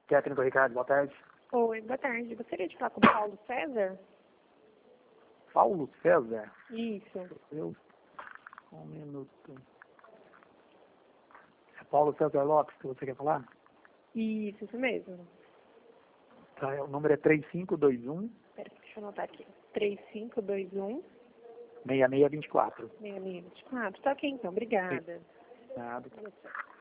Técnico Ricardo, boa tarde. Oi, boa tarde. Gostaria de falar com o Paulo César? Paulo César? Isso. Um minuto. É Paulo César Lopes que você quer falar? Isso mesmo. Tá, o número é 3521 Pera, deixa eu anotar aqui. 3521 6624. 6624. Tá ok, então. Obrigada. Nada. Tchau.